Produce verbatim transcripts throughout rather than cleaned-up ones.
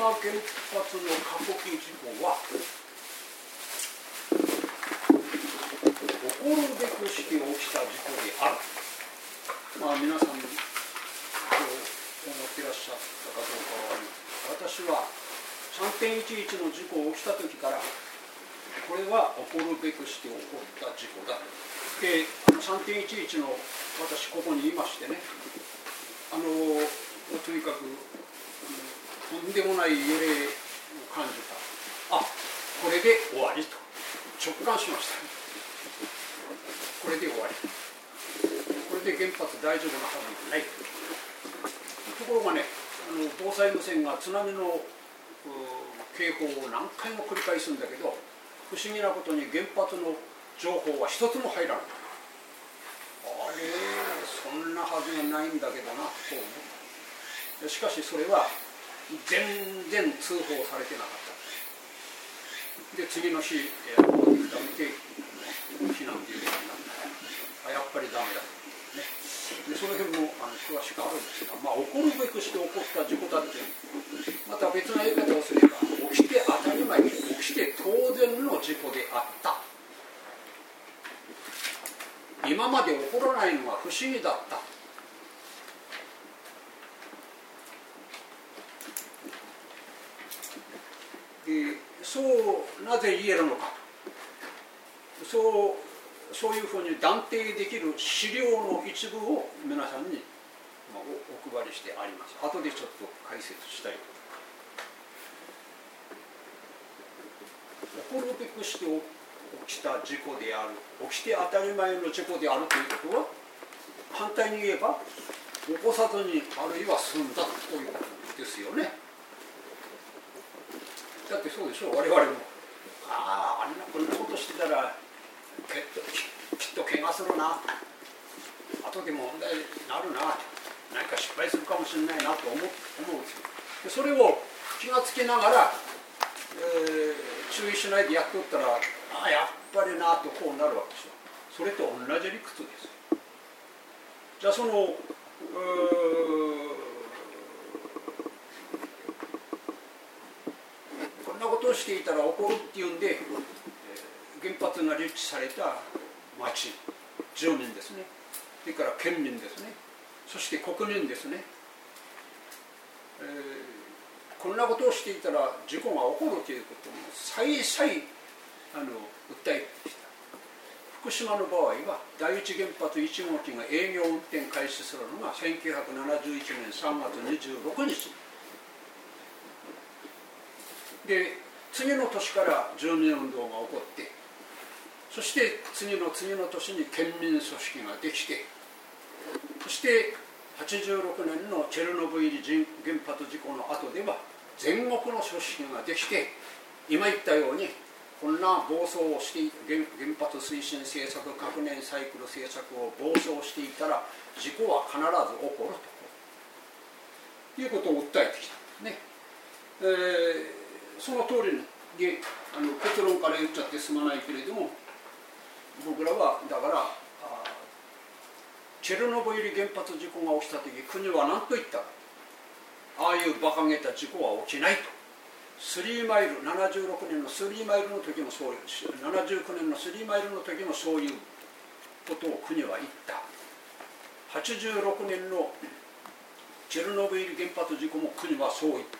島原発の過酷事故は起こるべくして起きた事故である。まあ皆さんそう思ってらっしゃったかどうかは分かりません。私は さんてんいちいち の事故が起きた時からこれは起こるべくして起こった事故だで、さんてんいちいち の私ここにいましてね、あのとにかくとんでもない揺れを感じた。あ、これで終わりと直感しました。これで終わり、これで原発大丈夫なはずがない。ところがね、あの防災無線が津波の警報を何回も繰り返すんだけど、不思議なことに原発の情報は一つも入らない。あれ、そんなはずがないんだけどなと思う。しかしそれは全然通報されてなかった。で次の日戻ってきたので避難ということになった。あ、やっぱりダメだ、ね、でその辺もあの詳しくあるんですが、まあ、起こるべくして起こった事故だってまた別な言い方をすれば起きて当たり前、起きて当然の事故であった。今まで起こらないのは不思議だった。でそうなぜ言えるのか、そう、そういうふうに断定できる資料の一部を皆さんにお配りしてあります。後でちょっと解説したいと思います。起こるべくして起きた事故である、起きて当たり前の事故であるということは、反対に言えば起こさずにあるいは済んだということですよね。だってそうでしょう、我々も。ああ、あんなこんなことしてたらきっと、きっと怪我するな、後で問題になるな、何か失敗するかもしれないなと思う、思うんですよ。でそれを気がつきながら、えー、注意しないでやっておったら、ああやっぱりなとこうなるわけですよ。それと同じ理屈です。じゃあそのこんなことをしていたら起こるっていうんで原発が立地された町、住民ですね、それから県民ですね、そして国民ですね、えー、こんなことをしていたら事故が起こるということを再々あの訴えてきた。福島の場合は第一原発いち号機が営業運転開始するのがせんきゅうひゃくななじゅういちねんさんがつにじゅうろくにちで、次の年から住民運動が起こって、そして次の次の年に県民組織ができて、そしてはちじゅうろくねんのチェルノブイリ原発事故の後では全国の組織ができて、今言ったようにこんな暴走をして原、原発推進政策、核燃サイクル政策を暴走していたら事故は必ず起こるということを訴えてきたんですね。えー、その通りにあの結論から言っちゃってすまないけれども、僕らはだからチェルノブイリ原発事故が起きた時、国は何と言った。ああいう馬鹿げた事故は起きないと。スリーマイル、ななじゅうろくねんのスリーマイルの時もそういう、ななじゅうきゅうねんのスリーマイルの時もそういうことを国は言った。はちじゅうろくねんのチェルノブイリ原発事故も国はそう言った。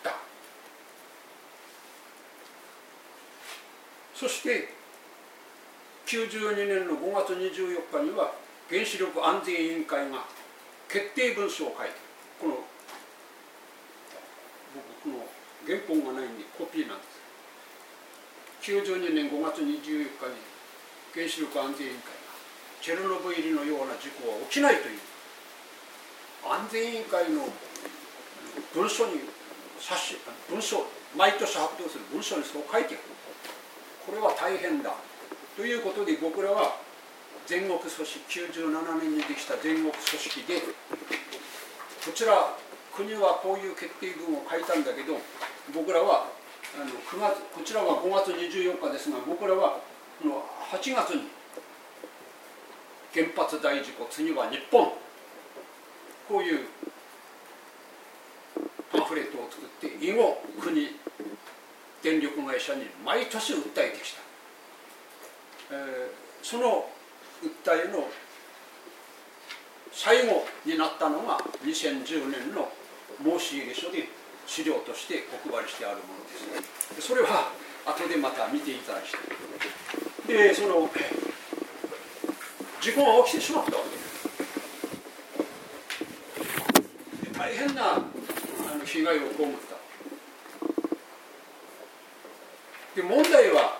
そしてきゅうじゅうにねんのごがつにじゅうよっかには原子力安全委員会が決定文書を書いて、この僕この原本がないんでコピーなんです。きゅうじゅうにねんごがつにじゅうよっかに原子力安全委員会がチェルノブイリのような事故は起きないという安全委員会の文書に冊子、文書、毎年発表する文書にそう書いてある。これは大変だということで、僕らは全国組織、きゅうじゅうななねんにできた全国組織で、こちら国はこういう決定文を書いたんだけど、僕らはあのくがつ、こちらはごがつにじゅうよっかですが、僕らはこのはちがつに原発大事故、次は日本、こういうパンフレットを作ってって以後国電力会社に毎年訴えてきた、えー、その訴えの最後になったのがにせんじゅうねんの申し入れ書で資料としてお配りしてあるものです。それは後でまた見ていただきたい。で、その事故が起きてしまったわけで、大変なあの被害を被った。で、問題は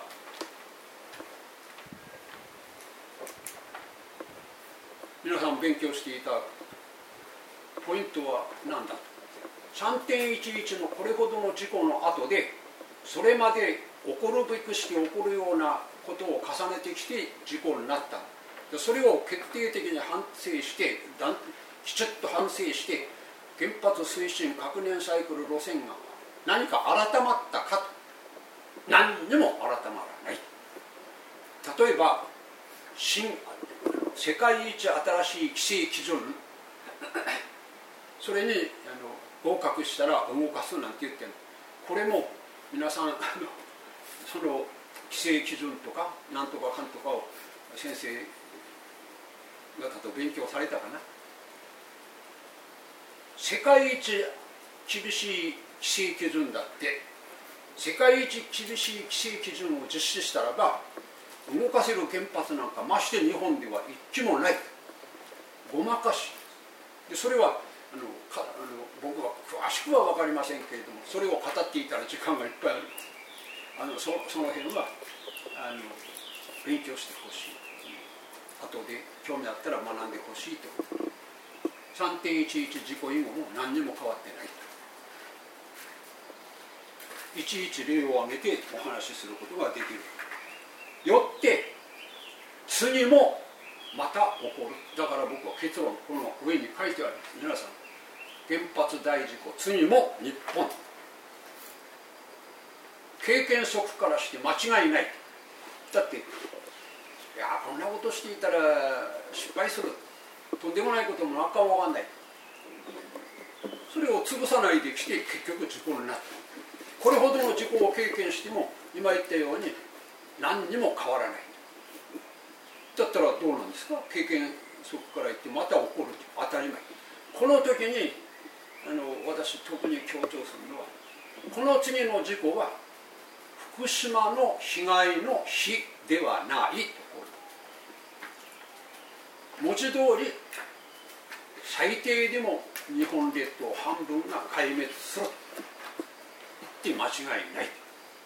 皆さん勉強していたポイントは何だと。さんてんいちいちのこれほどの事故の後で、それまで起こるべくして起こるようなことを重ねてきて事故になった。それを決定的に反省して、きちっと反省して、原発推進核燃サイクル路線が何か改まったかと。何にも改まらない。例えば、新世界一新しい規制基準、それにあの合格したら動かすなんて言ってる。これも皆さんあのその規制基準とかなんとかかんとかを先生方と勉強されたかな。世界一厳しい規制基準だって、世界一厳しい規制基準を実施したらば動かせる原発なんかまして日本では一基もない。ごまかしで、それはあのかあの僕は詳しくは分かりませんけれども、それを語っていたら時間がいっぱいある。あの そ, その辺はあの勉強してほしい。後で興味あったら学んでほしいと。さんてんいちいち事故以後も何にも変わってない。いちいち例を挙げてお話しすることができる。よって次もまた起こる。だから僕は結論この上に書いてある。皆さん、原発大事故次も日本。経験則からして間違いない。だっていやこんなことしていたら失敗する、とんでもないこともなんかも分かんない。それを潰さないできて結局事故になった。これほどの事故を経験しても今言ったように何にも変わらない。だったらどうなんですか。経験則から言ってまた起こる当たり前。この時にあの私特に強調するのは、この次の事故は福島の被害の比ではないところ。文字通り最低でも日本列島半分が壊滅する。言って間違いない。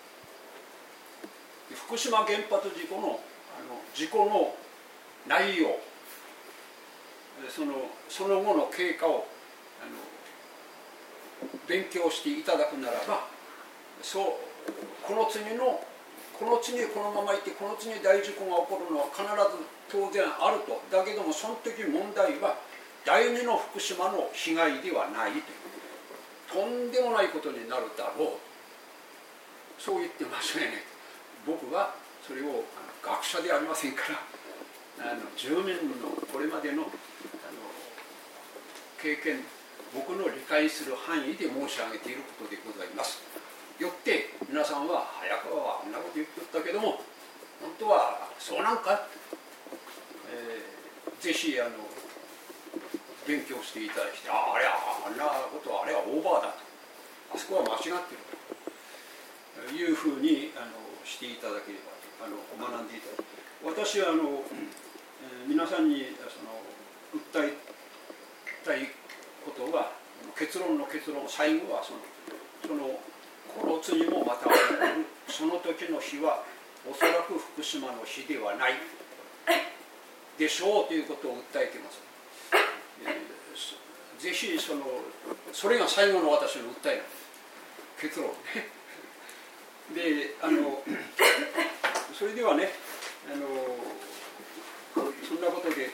福島原発事故の、あの事故の内容、その、その後の経過をあの勉強していただくならば、そうこの次のこの次このままいってこの次大事故が起こるのは必ず当然あると。だけどもその時問題は第二の福島の被害ではないという、とんでもないことになるだろう、そう言って間違いない。僕はそれをあの学者ではありませんから、あのじゅうねんのこれまでの、あの経験、僕の理解する範囲で申し上げていることでございます。よって皆さんは早川はあんなこと言ってたけども本当はそうなんか、えー、ぜひあの勉強していただいて、ああれはあんなことはあれはオーバーだと、あそこは間違っているというふうにあのしていただければ、あの学んでいただく。私はあの、えー、皆さんにその訴えたいことは、結論の結論、最後はそのそのこの次もまた起こる。その時の日はおそらく福島の日ではないでしょうということを訴えています。えー、ぜひそのそれが最後の私の訴えなんです。結論で、あのそれではね、あのそんなことで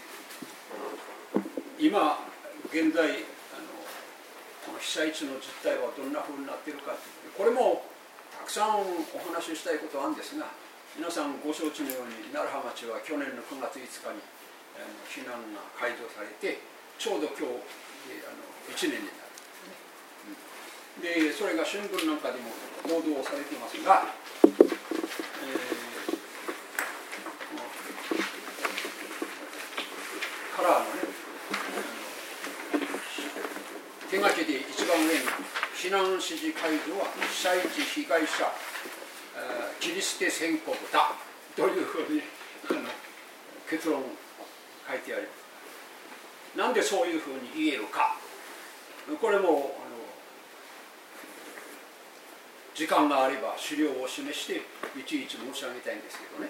今現在あのこの被災地の実態はどんなふうになっているか、これもたくさんお話ししたいことはあるんですが、皆さんご承知のように楢葉町は去年のくがついつかにあの避難が解除されて、ちょうど今日あのいちねんになるんですね。 でそれが新聞なんかでも報道されていますが、えー、カラーのね、手書きで一番上に避難指示解除は被災地被害者切り捨て宣告だというふうにあの結論書いてあります。なんでそういうふうに言えるか、これもあの時間があれば資料を示していちいち申し上げたいんですけどね。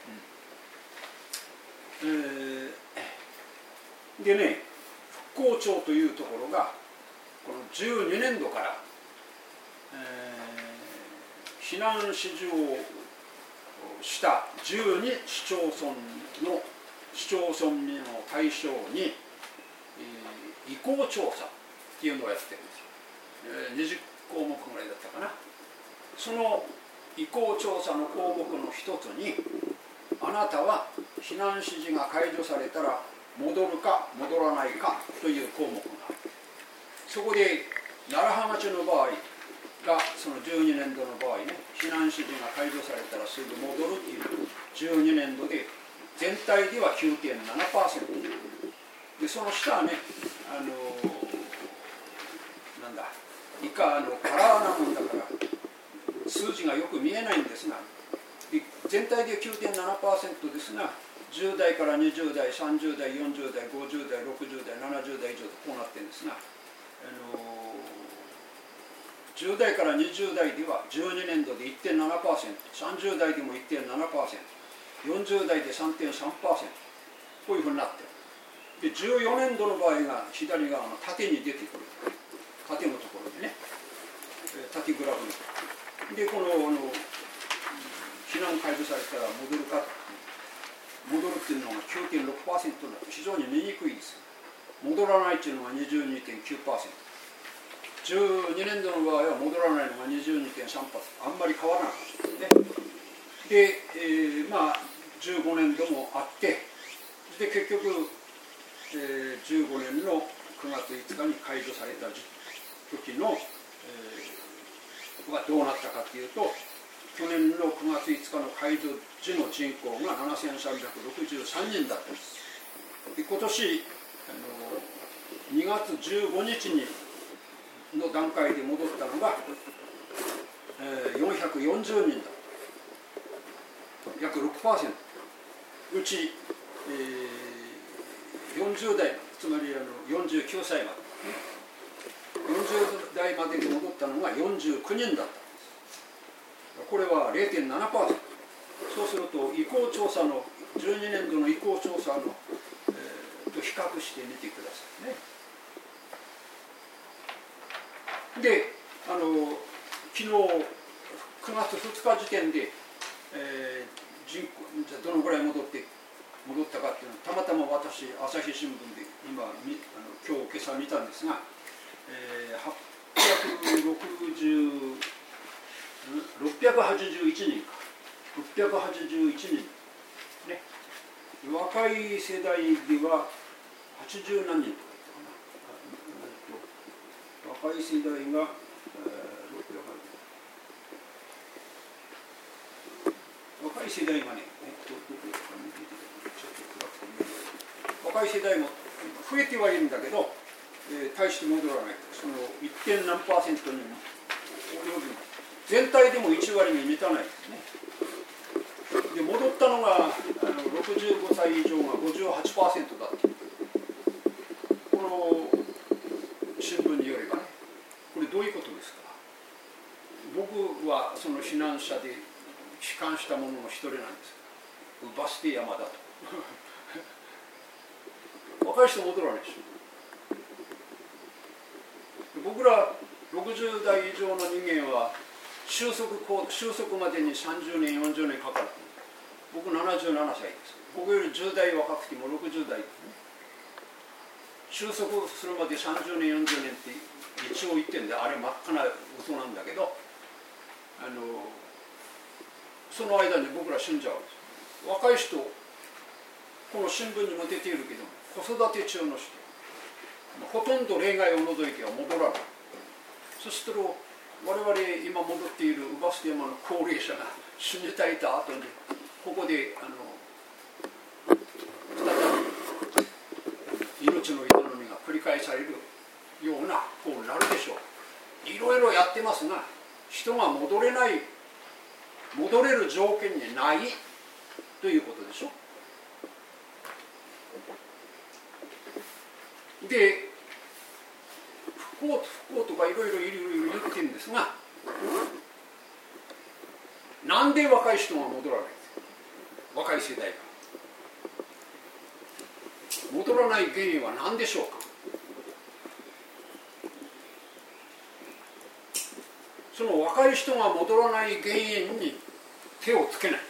うんえー、でね、復興庁というところがこのじゅうにねんどから、えー、避難指示をしたじゅうに市町村の市町村民を対象に、えー、意向調査っていうのをやってるんですよ。えー、にじゅっこうもくぐらいだったかな。その意向調査の項目の一つに、あなたは避難指示が解除されたら戻るか戻らないかという項目がある。そこで楢葉町の場合がそのじゅうにねんどの場合ね、避難指示が解除されたらすぐ戻るっていうじゅうにねんどで全体では きゅうてんななパーセント で、その下はね、あのなんだ以下あのカラーなもんだから数字がよく見えないんですが、全体で きゅうてんななパーセント ですが、じゅうだいからにじゅうだい、さんじゅうだい、よんじゅうだい、ごじゅうだい、ろくじゅうだい、ななじゅうだい以上とこうなってるんですが、あのじゅうだいからにじゅうだいではじゅうにねんどで いってんななパーセント、さんじゅうだいでも いってんななパーセント、よんじゅうだいで さんてんさんパーセント、こういうふうになってる。でじゅうよねんどの場合が左側の縦に出てくる、縦のところでね、縦グラフで、このあの避難解除されたら戻るか、戻るっていうのが きゅうてんろくパーセント になって非常に見にくいです。戻らないっていうのが にじゅうにてんきゅうパーセント、じゅうにねんどの場合は戻らないのが にじゅうにてんさんパーセント、あんまり変わらなかったですね。で、えー、まあじゅうごねんどもあって、で結局、えー、じゅうごねんのくがついつかに解除された時の、えー、はどうなったかというと、去年のくがついつかの解除時の人口がななせんさんびゃくろくじゅうさんにんだったんです。で今年あのにがつじゅうごにちにの段階で戻ったのが、えー、よんひゃくよんじゅうにんだ。約 ろくパーセント。うち、えー、よんじゅうだい、つまりあのよんじゅうきゅうさいまで、よんじゅうだいまでに戻ったのがよんじゅうきゅうにんだった。これは れいてんななパーセント。そうすると意向調査のじゅうにねんどの意向調査の、えー、と比較してみてくださいね。で、あの昨日くがつふつか時点で、えー、人口じゃどのぐらい戻って戻ったかっていうのをたまたま私朝日新聞で今あの今日今朝見たんですが、えー、はっぴゃくろくじゅうろっぴゃくはちじゅういちにんか、ろっぴゃくはちじゅういちにん、ね、若い世代でははちじゅうなんにんとか言ったかな、若い世代が、えー、ろっぴゃくはち若い世代がね、えっと、どこかに出てたちょっと暗くて見えない、若い世代も増えてはいるんだけど、えー、大して戻らない、その いってん 何パーセントにも及ぶ。全体でもいちわりに満たないですね。で戻ったのがあのろくじゅうごさい以上が ごじゅうはちパーセント だって、この新聞によればね、これどういうことですか。僕はその避難者で帰還した者の一人なんです。バス停山だと若い人戻らないでしょ。僕らろくじゅうだい以上の人間は収束、収束までにさんじゅうねんよんじゅうねんかかる。僕ななじゅうななさいです。僕よりじゅうだい若くてもろくじゅうだいですね。収束するまでさんじゅうねんよんじゅうねんって一応言ってるんで、あれ真っ赤な嘘なんだけど、あのその間に僕ら死んじゃうんです。若い人、この新聞にも出ているけど子育て中の人、ほとんど例外を除いては戻らない。 そうすると我々今戻っている乳母捨山の高齢者が死に絶えた後にここであの再び命の営みが繰り返されるようなこうなるでしょう。いろいろやってますが人が戻れない戻れる条件にないということでしょ。で復興復興とかいろいろいろいろ言ってるんですが、なんで若い人が戻らないんですか。若い世代が戻らない原因は何でしょうか。その若い人が戻らない原因に手をつけない。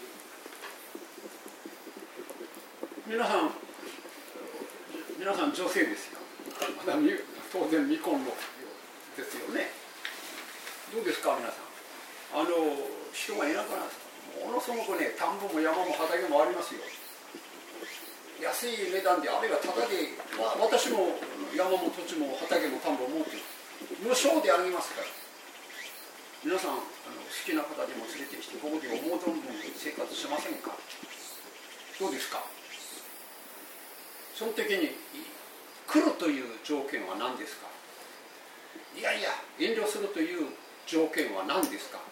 皆さん皆さん女性ですよ。まだ当然未婚のですよね。どうですか皆さん。あの人がいなくなる。ものすごくね、田んぼも山も畑もありますよ。安い値段であるいはただで、まあ、私も山も土地も畑も田んぼも持ってる。無償であげますから。皆さんあの好きな方にも連れてきてここで思う存分生活しませんか。どうですか。その時に来るという条件は何ですか。いやいや遠慮するという条件は何ですか。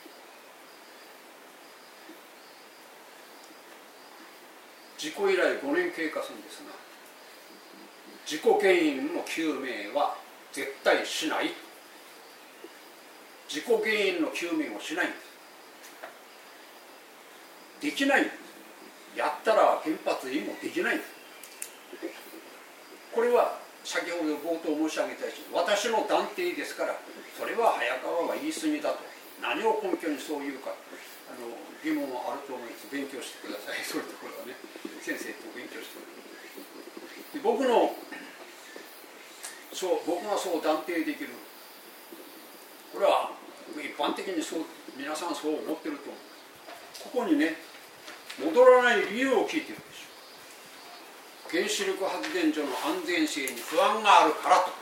事故以来ごねん経過するんですが、事故原因の究明は絶対しない。事故原因の究明をしないんです。できないんです。やったら原発にもできないんです。これは先ほど冒頭申し上げたように私の断定ですから、それは早川は言い過ぎだと。何を根拠にそう言うかあの疑問はあると思います。勉強してください。そういうところはね、先生と勉強してください。で僕のそう僕がそう断定できる、これは一般的にそう皆さんそう思ってると思う。ここにね、戻らない理由を聞いてるでしょ。原子力発電所の安全性に不安があるからと。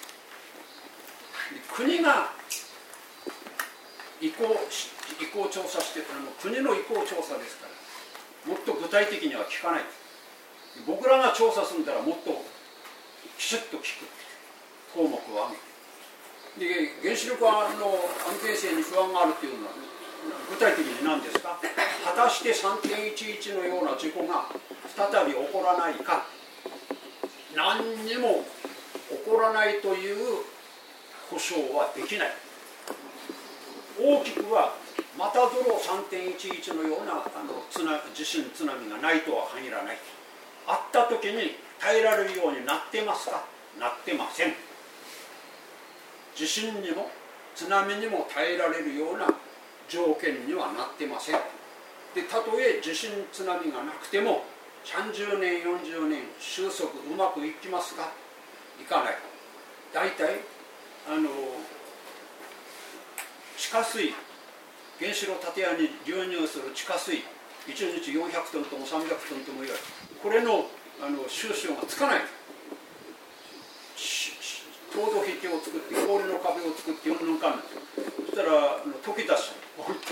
国が意向意向調査してあの国の意向調査ですから、もっと具体的には聞かない。僕らが調査するんだらもっときちっと聞く項目を挙げて、で原子力の安全性に不安があるというのは具体的に何ですか。果たして さんてんいちいち のような事故が再び起こらないか。何にも起こらないという保証はできない。大きくはまたぞろ さんてんいちいち のようなあの津波地震津波がないとは限らない。あった時に耐えられるようになってますか。なってません。地震にも津波にも耐えられるような条件にはなってません。でたとえ地震津波がなくてもさんじゅうねんよんじゅうねん収束うまくいきますか。いかない。大体あの地下水原子炉建屋に流入する地下水いちにちよんひゃくトンともさんびゃくトンともいわれる。これのあの収集がつかない。凍土壁を作って氷の壁を作ってうんぬんかんぬん。そしたらあの溶け出しあの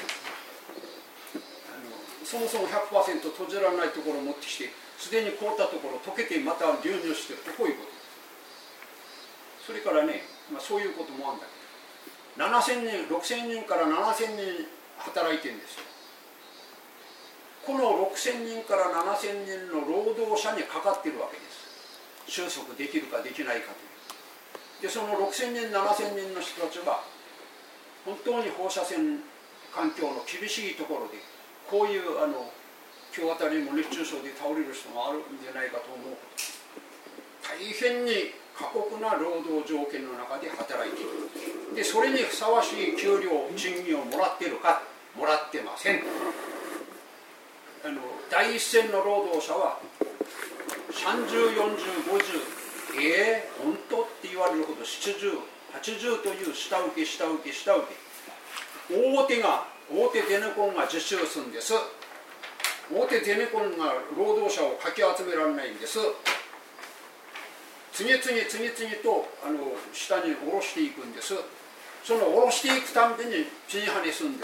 そもそも ひゃくパーセント 閉じられないところを持ってきて、すでに凍ったところを溶けてまた流入してると、こういうこと。それからね、まあ、そういうこともあるんだけど、ななせんにんろくせんにんからななせんにん働いてるんですよ。このろくせんにんからななせんにんの労働者にかかってるわけです。収束できるかできないかという。でそのろくせんにんななせんにんの人たちは本当に放射線環境の厳しいところでこういうあの今日あたりも熱中症で倒れる人があるんじゃないかと思う。大変に過酷な労働条件の中で働いている。でそれにふさわしい給料賃金をもらっているか。もらってません。あの第一線の労働者はさんじゅう、よんじゅう、ごじゅうええー、本当って言われるほどななじゅう、はちじゅうという下請け下請け下請け大手が大手ゼネコンが実習するんです。大手ゼネコンが労働者をかき集められないんです。 次々次々とあの下に下ろしていくんです。その下ろしていくたびに地に跳ねすんです。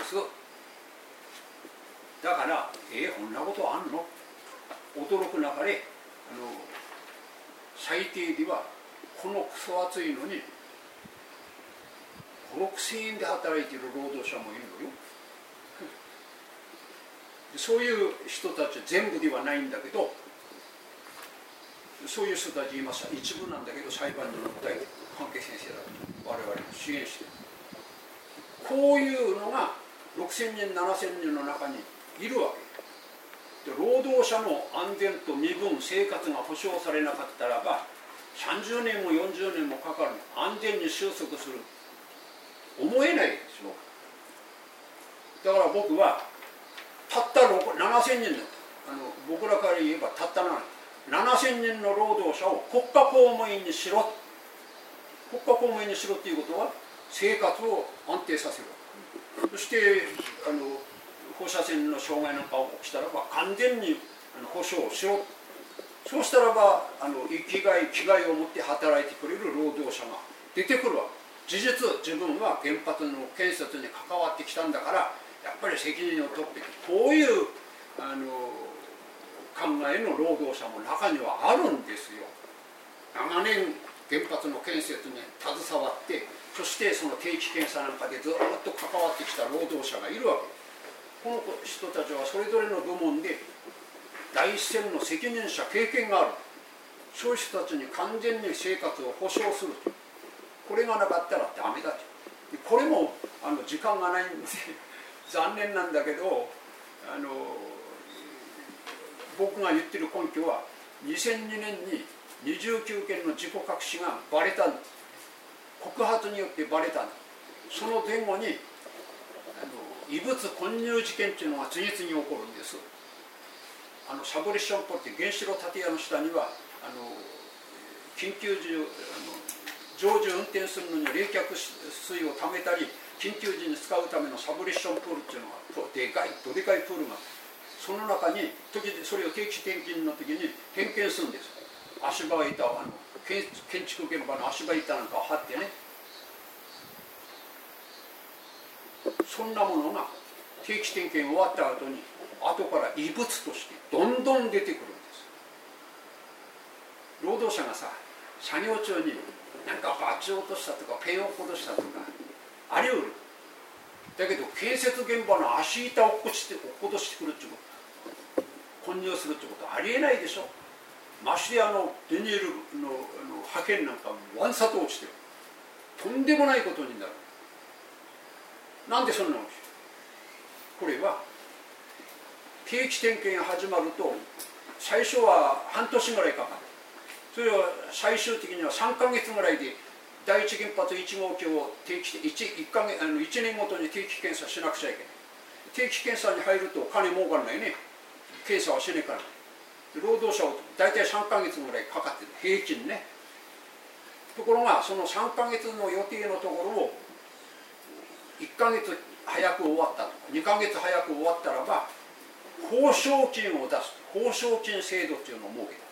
だからえー、こんなことあんの驚く中であの最低ではこのクソ暑いのにごろくせんえんで働いている労働者もいるのよ。そういう人たち全部ではないんだけど、そういう人たち今さ一部なんだけど裁判に訴えて関係先生だと我々も支援してる。こういうのがろくせんにんななせんにんの中にいるわけで、労働者の安全と身分生活が保障されなかったらばさんじゅうねんもよんじゅうねんもかかる、安全に収束する思えないでしょ。だから僕はたったななせんにんの、あの僕らから言えばたったななせんにんの労働者を国家公務員にしろ、国家公務員にしろっていうことは生活を安定させる。そしてあの放射線の障害なんか起きたらば完全に保障しろ。そうしたらばあの生きがい気概を持って働いてくれる労働者が出てくるわけ。事実自分は原発の建設に関わってきたんだからやっぱり責任を取ってこういうあの考えの労働者も中にはあるんですよ。長年原発の建設に携わってそしてその定期検査なんかでずっと関わってきた労働者がいるわけ。この人たちはそれぞれの部門で第一線の責任者経験がある。そういう人たちに完全に生活を保障する。これがなかったらダメだと。これもあの時間がないんで残念なんだけど、あの僕が言ってる根拠はにせんにねんににじゅうきゅうけんの自己隠しがバレたんだ。告発によってバレたんだ。その前後にあの異物混入事件っていうのが次々に起こるんです。あのサブレッションポルって原子炉建屋の下にはあの緊急時あの常時運転するのに冷却水をためたり緊急時に使うためのサブレッションプールっていうのがでかいどでかいプールがその中に時々それを定期点検の時に点検するんです。足場板をあの建築現場の足場板なんかを張ってね、そんなものが定期点検終わった後に後から異物としてどんどん出てくるんです。労働者がさ作業中になんかバチを落としたとかペンを落としたとかあり得る。だけど建設現場の足板を落っこちて落っことしてくるっていうこと混入するってことありえないでしょ。ましてやあのビニールの破片なんかわんさと落ちてる。とんでもないことになる。なんでそんなの起きる。これは定期点検が始まると最初は半年ぐらいかかる。それは最終的にはさんかげつぐらいで第一原発いち号機を定期 1, 1, か月あのいちねんごとに定期検査しなくちゃいけない。定期検査に入ると金儲かんないね。検査はしねえから。労働者を大体さんかげつぐらいかかってる平均ね。ところがそのさんかげつの予定のところをいっかげつ早く終わったとかにかげつ早く終わったらば報奨金を出す報奨金制度っていうのを設けた。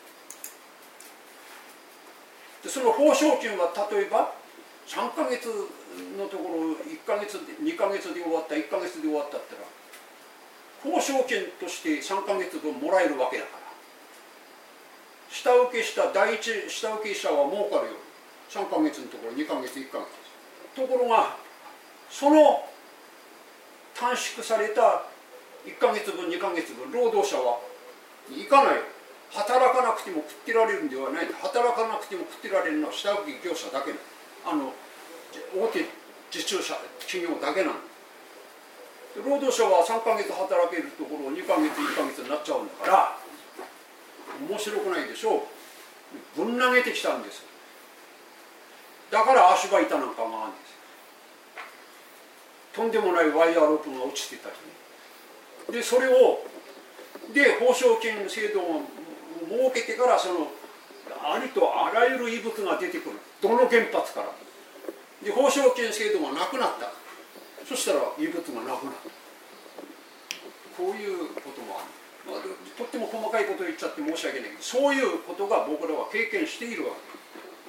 でその報奨金は例えばさんかげつのところいっかげつにかげつで終わったいっかげつで終わったって言ったら報奨金としてさんかげつぶんもらえるわけだから、下請けした第一下請け者は儲かるよ。さんかげつのところにかげついっかげつ。ところがその短縮されたいっかげつぶんにかげつぶん労働者は行かない。働かなくても食ってられるんではない。働かなくても食ってられるのは下請け業者だけなの。あの大手受注者企業だけなの。労働者はさんかげつ働けるところをにかげついっかげつになっちゃうんだから面白くないでしょう。ぶん投げてきたんです。だから足場板なんかがあるんです。とんでもないワイヤーロープが落ちてたりね。でそれをで報奨金制度を設けてからそのありとあらゆる異物が出てくる。どの原発からで報奨金制度がなくなった。そしたら異物がなくなった。こういうこともある、まあ、とっても細かいことを言っちゃって申し訳ないけどそういうことが僕らは経験しているわけ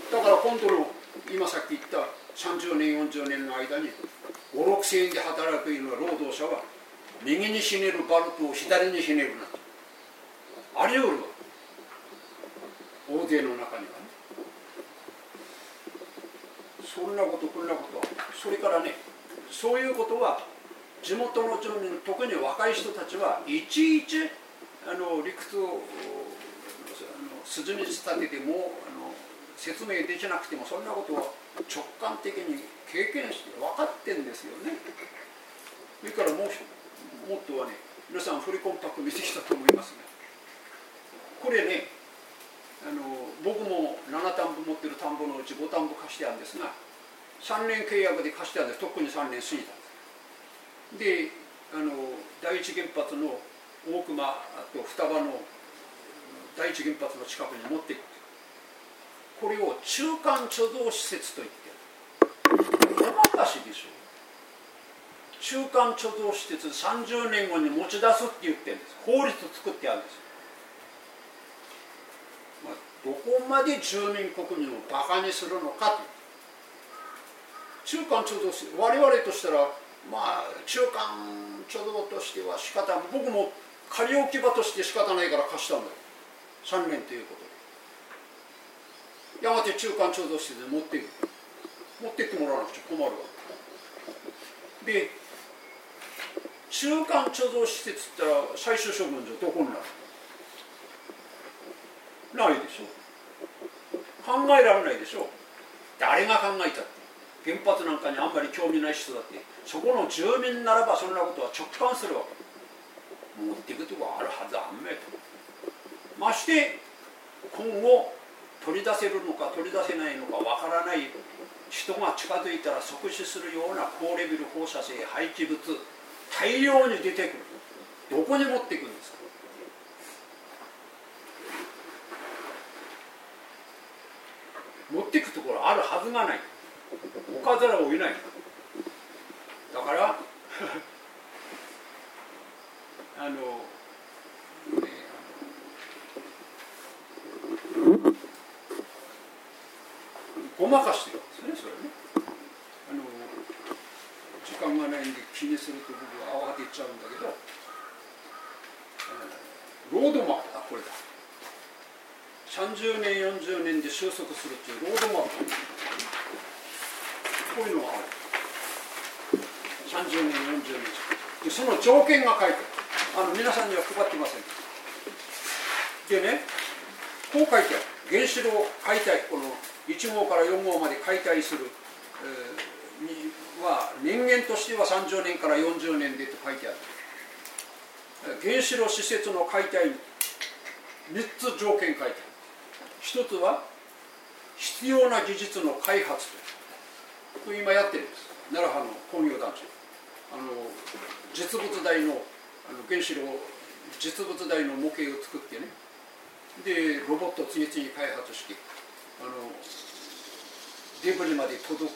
だから今度の今さっき言ったさんじゅうねんよんじゅうねんの間にごろくせんえんで働くような労働者は右にひねるバルトを左にひねるなとあり得るわ大勢の中にはね。そんなことこんなことそれからねそういうことは地元の住民特に若い人たちはいちいちあの理屈を筋に立ててもあの説明できなくてもそんなことは直感的に経験して分かってんですよね。それからもうもっとはね皆さんフリコンパック見てきたと思いますね。これねあの僕もななたんぼ持ってる田んぼのうちごたんぼ貸してあるんですがさんねん契約で貸してあるんです。とっくにさんねん過ぎたんです。であの第一原発の大熊と双葉の第一原発の近くに持っていくこれを中間貯蔵施設と言ってるごまかしでしょ。中間貯蔵施設さんじゅうねんごに持ち出すって言ってるんです。法律作ってあるんです。まあ、どこまで住民国民をバカにするのかという中間貯蔵施設我々としたらまあ中間貯蔵としては仕方僕も仮置き場として仕方ないから貸したんだよさんねんということでやがて中間貯蔵施設で持っていく持っていってもらわなくちゃ困るわで中間貯蔵施設って言ったら最終処分場どこになるないでしょ考えられないでしょ誰が考えたって原発なんかにあんまり興味ない人だってそこの住民ならばそんなことは直感するわけ持っていくとこあるはずあんめとまして今後取り出せるのか取り出せないのかわからない人が近づいたら即死するような高レベル放射性廃棄物大量に出てくるどこに持っていくんですか持っていくところあるはずがない置かざるを得ないだからあの、ね、ごまかしてるんですねそれねあの時間がないんで気にすると僕は慌てちゃうんだけどロードマップだこれださんじゅうねんよんじゅうねんで収束するっていうロードマップこういうのがあるさんじゅうねんよんじゅうねんでその条件が書いてあるあの皆さんには配ってませんでねこう書いてある原子炉解体このいち号からよん号まで解体する、えー、には人間としてはさんじゅうねんからよんじゅうねんでと書いてある原子炉施設の解体にみっつ条件書いてあるひとつは必要な技術の開発と今やってるんです奈良派の工業団地あの実物大の、あの原子炉実物大の模型を作ってねでロボットを次々に開発してあのデブリまで届く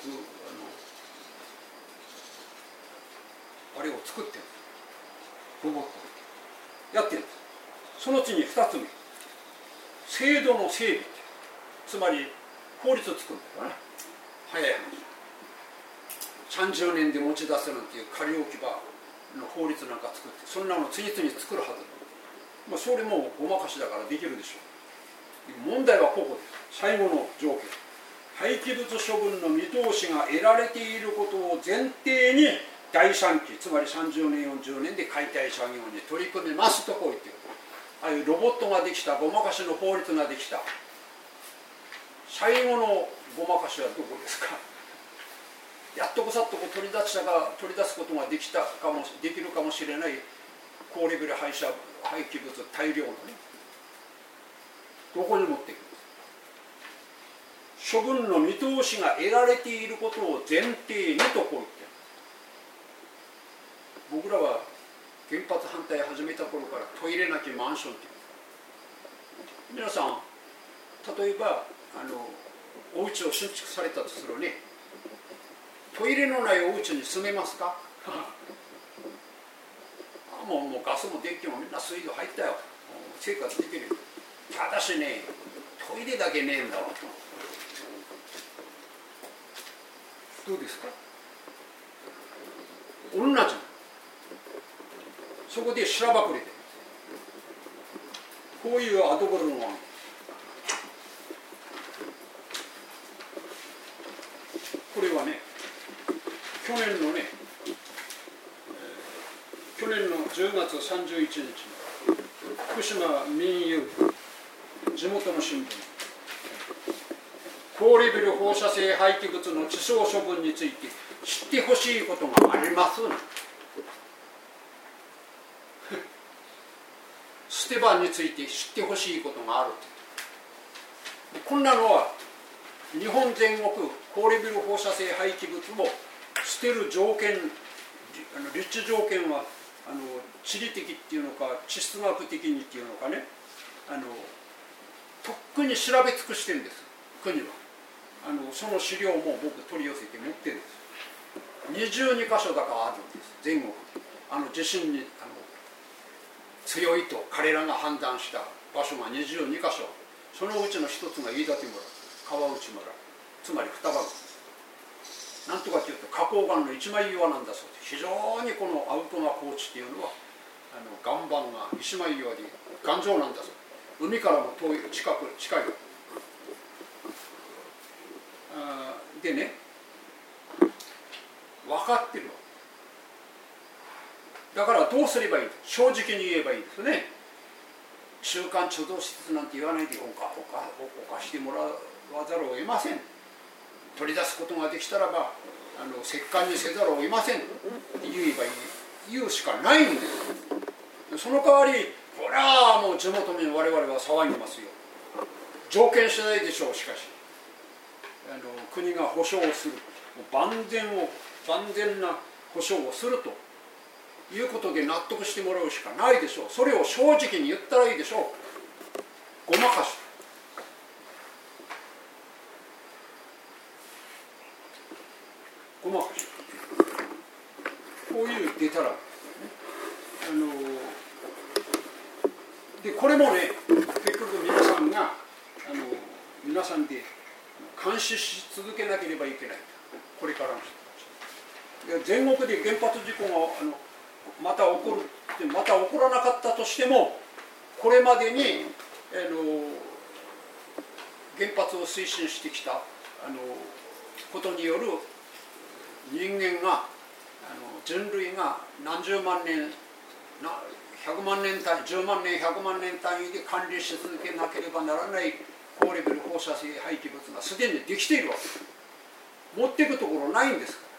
あのあれを作ってるロボットやってるんですその次にふたつめ制度の整備つまり法律を作るんだよね早い話さんじゅうねんで持ち出せなんていう仮置き場の法律なんか作ってそんなの次々に作るはず、まあ、それもごまかしだからできるでしょう問題はここです最後の条件廃棄物処分の見通しが得られていることを前提にだいさんきつまりさんじゅうねんよんじゅうねんで解体作業に取り組みますとこう言ってるああいうロボットができたごまかしの法律ができた最後のごまかしはどこですかやっとこさっとこ取り出したか取り出すことができたかもできるかもしれない高レベル廃車廃棄物大量のねどこに持っていく処分の見通しが得られていることを前提にとこう言ってる僕らは原発反対始めた頃からトイレなきマンションっていう皆さん例えばあのお家を新築されたとするねトイレのないお家に住めますかもう、もうガスも電気もみんな水道入ったよ生活できるただしねトイレだけねえんだわどうですか。同じ。そこでしらばくれてこういうアドボルの案、これはね去年のね、えー、去年のじゅうがつさんじゅういちにちの福島民友地元の新聞、高レベル放射性廃棄物の地層処分について知ってほしいことがあります捨て場について知ってほしいことがあるってこんなのは日本全国高レベル放射性廃棄物を捨てる条件、あの立地条件はあの地理的っていうのか地質学的にっていうのかね、あのとっくに調べ尽くしてるんです国は。あのその資料も僕取り寄せて持ってるんです。にじゅうにかしょだからあるんです全国。あの地震にあの強いと彼らが判断した場所がにじゅうにかしょ、そのうちの一つが飯舘村、川内村、つまり双葉郡。なんとかというと花崗岩の一枚岩なんだそうです。非常にこのアウトマ高地っていうのはあの岩盤が一枚岩で頑丈なんだそう。海からも遠い近く近いあでね分かってるわ。だからどうすればいいの、正直に言えばいいですね。中間貯蔵施設なんて言わないでおかおかおかしてもらわざるを得ません。取り出すことができたらばあの折檻にせざるを得ませんって言えばいい、言うしかないんです。その代わりこれはもう地元民我々は騒ぎますよ。条件次第でしょう。しかしあの国が保障をする、万全を万全な保障をするということで納得してもらうしかないでしょう。それを正直に言ったらいいでしょう。ごまかしごまかしこういう出たら、ね、あのでこれもね結局皆さんがあの皆さんで監視し続けなければいけない。これからの人たちで全国で原発事故があのまた起こるってまた起こらなかったとしてもこれまでにあの原発を推進してきたあのことによる人間があの人類が何十万年なひゃくまんねん単位じゅうまんねんひゃくまんねん単位で管理し続けなければならない高レベル放射性廃棄物がすでにできているわけです。持っていくところないんですから。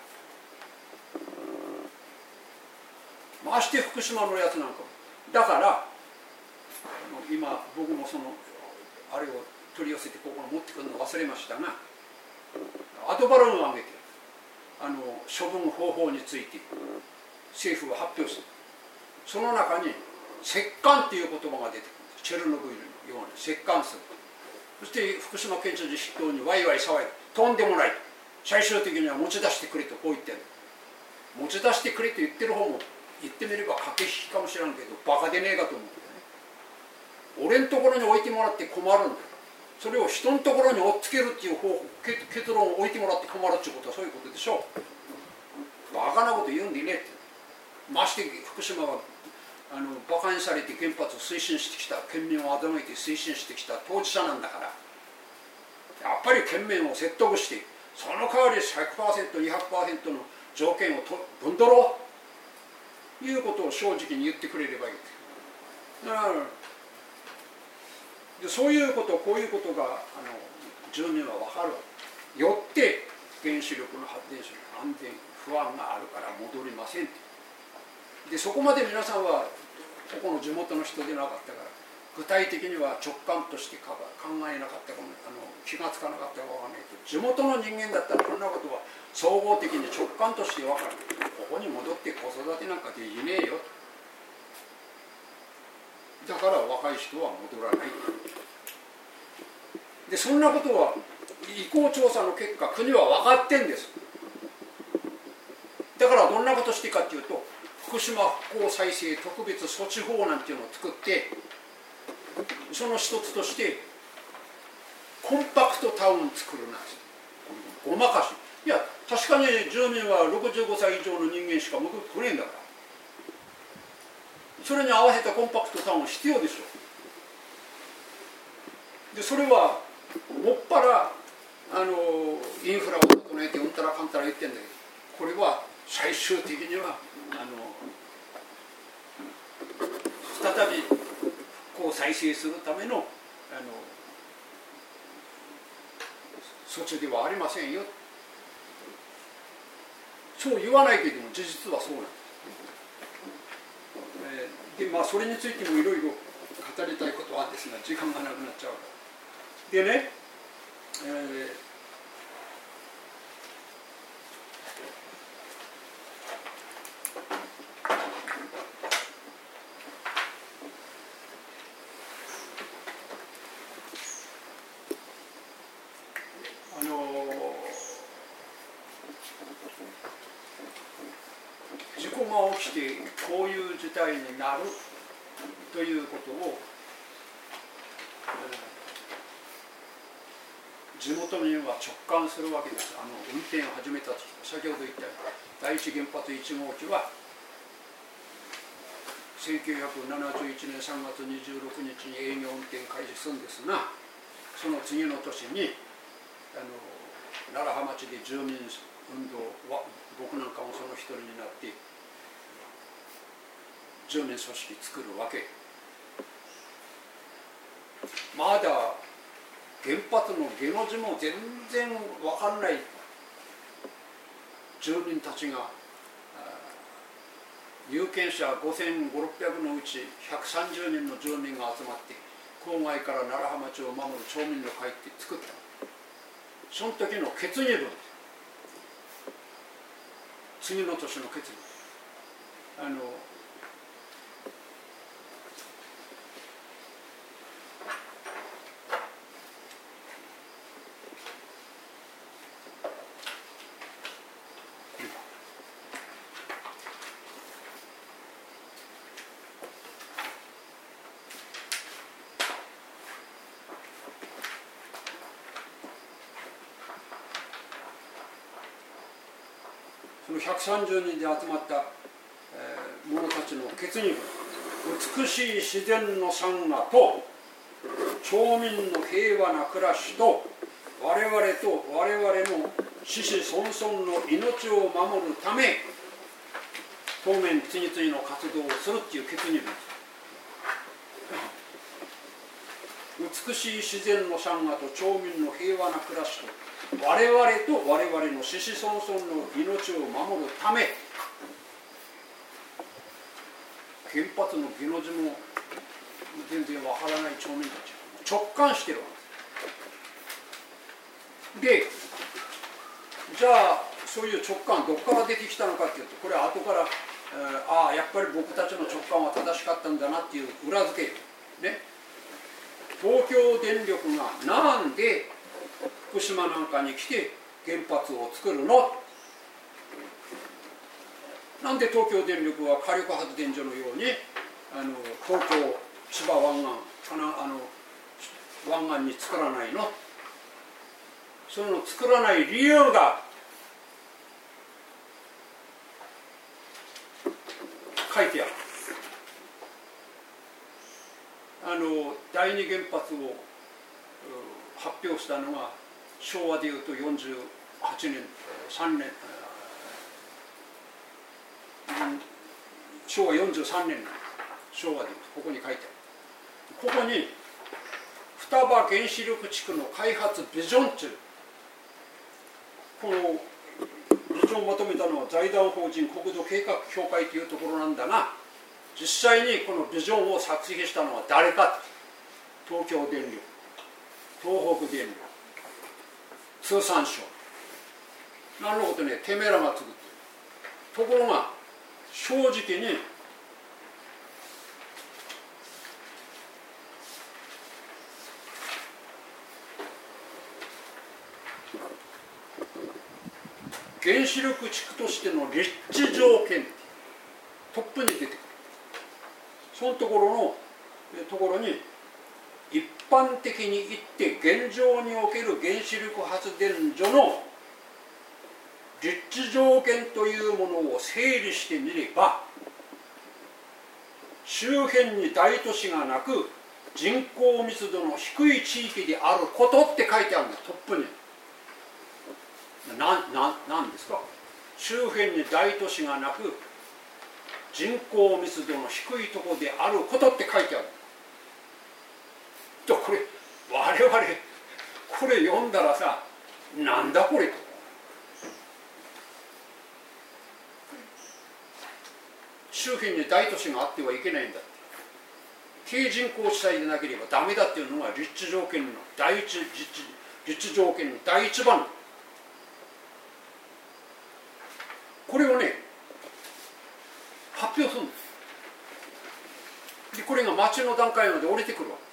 まして福島のやつなんかもだから今僕もそのあれを取り寄せてここに持ってくるの忘れましたがアドバルーンを上げてあの処分方法について政府は発表する。その中に折檻っていう言葉が出てくるんです。チェルノブイリのように折檻する。そして福島県知事筆頭にワイワイ騒いでとんでもない、最終的には持ち出してくれとこう言ってる。持ち出してくれと言ってる方も言ってみれば駆け引きかもしれんけどバカでねえかと思うんだよね。俺んところに置いてもらって困るんだよ。それを人のところに追っつけるっていう方結論を置いてもらって困るっていうことはそういうことでしょう。バカなこと言うんでねえって。まして福島はあのバカにされて原発を推進してきた、県民を欺いて推進してきた当事者なんだから、やっぱり県民を説得してその代わり ひゃくパーセント、にひゃくパーセント の条件をとぶんどろうということを正直に言ってくれればいい。だからでそういうことこういうことがあの住民は分かる。よって原子力の発電所の安全不安があるから戻りませんって。でそこまで皆さんはここの地元の人でなかったから具体的には直感として考えなかったかもあの気が付かなかったかわからないけど、地元の人間だったらこんなことは総合的に直感として分かる。ここに戻って子育てなんかできねえよ。だから若い人は戻らない。でそんなことは意向調査の結果国は分かってんです。だからどんなことしてかっていうと福島復興再生特別措置法なんていうのを作ってその一つとしてコンパクトタウン作るなんです。ごまかしいや確かに住民はろくじゅうごさい以上の人間しか戻ってこねえんだから、それに合わせたコンパクトタウン必要でしょ。でそれはもっぱらあのインフラを整えてうんたらかんたら言ってんだけど、これは最終的にはあの再びこう再生するためのあの措置ではありませんよ。そう言わないけれども事実はそうなんです。えー、でまあそれについてもいろいろ語りたいことはあるんですが時間がなくなっちゃうから。でね、えー事故が起きてこういう事態になるということを、地元民は直感するわけです。あの運転を始めた時、先ほど言ったように第一原発いち号機はせんきゅうひゃくななじゅういちねんさんがつにじゅうろくにちに営業運転開始するんですが、その次の年にあの楢葉町で住民運動は僕なんかもその一人になって住民組織作るわけ。まだ原発の下の字も全然分かんない住民たちが有権者ごせんごひゃくろっぴゃくのうちひゃくさんじゅうにんの住民が集まって郊外から楢葉町を守る町民の会って作った。その時の決議文、次の年の決議文、あのそのひゃくさんじゅうにんで集まった、えー、者たちの決議文、美しい自然の産業と町民の平和な暮らしと我々と我々の子々孫々の命を守るため当面次々の活動をするっていう決議文です。美しい自然の産業と町民の平和な暮らしと我々と我々の子々孫々の命を守るため、原発の下の字も全然わからない町民たちが直感してるわけです。で、じゃあそういう直感どこから出てきたのかっていうと、これは後から、えー、ああやっぱり僕たちの直感は正しかったんだなっていう裏付けね。東京電力がなんで福島なんかに来て原発を作るの？なんで東京電力は火力発電所のようにあの東京千葉湾岸あの湾岸に作らないの？その作らない理由が書いてある。あの第二原発を発表したのが昭和でいうとよんじゅうはちねんさんねん昭和よんじゅうさんねんの昭和でいうとここに書いてある。ここに双葉原子力地区の開発ビジョンっていうこのビジョンをまとめたのは財団法人国土計画協会というところなんだが、実際にこのビジョンを作成したのは誰か。東京電力、東北電力、通産省、何のことね、てめえらが作ってる。ところが正直に原子力地区としての立地条件トップに出てくる。そのところのところに一般的に言って現状における原子力発電所の立地条件というものを整理してみれば、周辺に大都市がなく人口密度の低い地域であることって書いてあるんです、トップに。な、な、なんですか。周辺に大都市がなく人口密度の低いところであることって書いてある。とこれ我々これ読んだらさ、なんだこれと。周辺に大都市があってはいけないんだって。低人口地帯でなければダメだっていうのが立地条件の第一立地、立地条件の第一番。これをね発表するんです。でこれが町の段階まで降りてくるわ。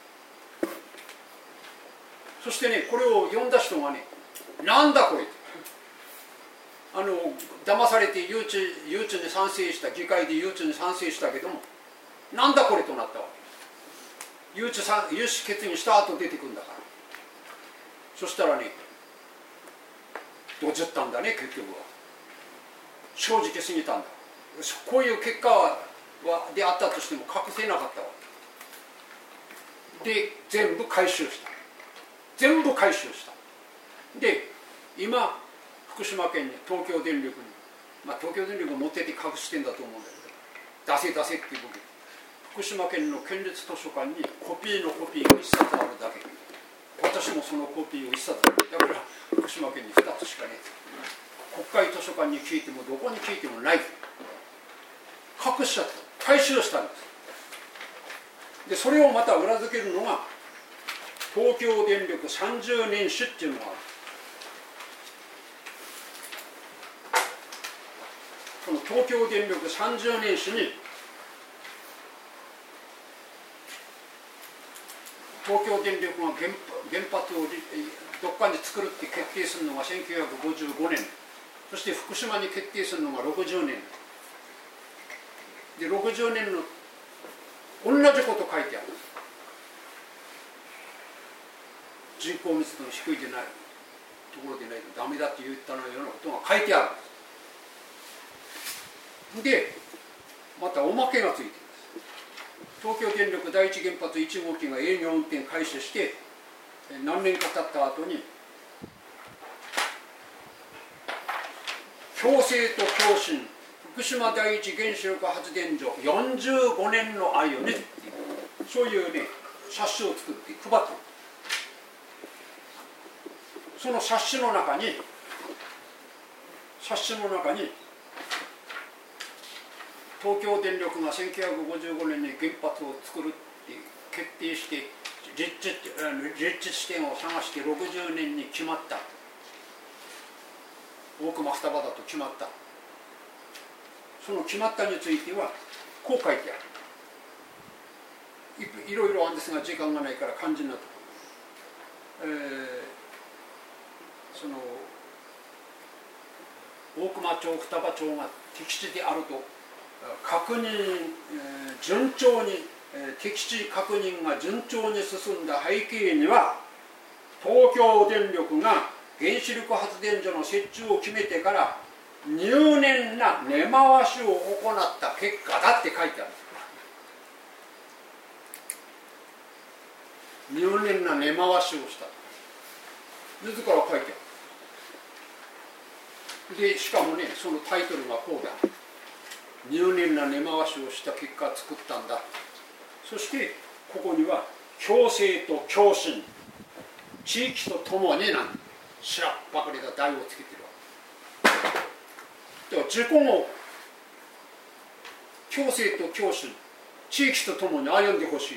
そしてね、これを読んだ人がね、なんだこれ、あの騙されて誘致、誘致に賛成した、議会で誘致に賛成したけども、なんだこれとなったわけ。誘致さ融資決議した後出てくるんだから。そしたらね、どじったんだね、結局は。正直すぎたんだ。こういう結果はであったとしても隠せなかったわけで、全部回収した。全部回収した。で、今福島県に東京電力に、まあ、東京電力を持ってて隠してんだと思うんだけど、出せ出せっていう動き。福島県の県立図書館にコピーのコピーがいっさつあるだけ。私もそのコピーをいっさつある。だから福島県にふたつしかねえ。国会図書館に聞いてもどこに聞いてもない。隠しちゃった。回収したんです。でそれをまた裏付けるのが東京電力さんじゅうねん史っていうのがある。この東京電力さんじゅうねん史に東京電力が 原, 原発をどっかに作るって決定するのがせんきゅうひゃくごじゅうごねん、そして福島に決定するのがろくじゅうねんで、ろくじゅうねんの同じこと書いてある。人口密度の低いでないところでないとダメだって言ったようなことが書いてあるんです。でまたおまけがついています。東京電力第一原発いち号機が営業運転開始して何年か経った後に強制と強振福島第一原子力発電所よんじゅうごねんの愛をねっていう、そういうね冊子を作って配ってる。その冊子の中に冊子の中に東京電力がせんきゅうひゃくごじゅうごねんに原発を作るって決定して立地、立地地点を探してろくじゅうねんに決まった。大隈双葉だと決まった。その決まったについてはこう書いてある。 い, いろいろあるんですが時間がないから肝心なところ、えー、その大隈町双葉町が適地であると確認、えー、順調に、えー、適地確認が順調に進んだ背景には東京電力が原子力発電所の設置を決めてから入念な根回しを行った結果だって書いてある。入念な根回しをした自ら書いてある。でしかもね、そのタイトルがこうだ。入念な根回しをした結果作ったんだ。そしてここには共生と共振地域とともになんてしらっばかりが題をつけてるわけでは、自己も共生と共振地域とともに歩んでほしい。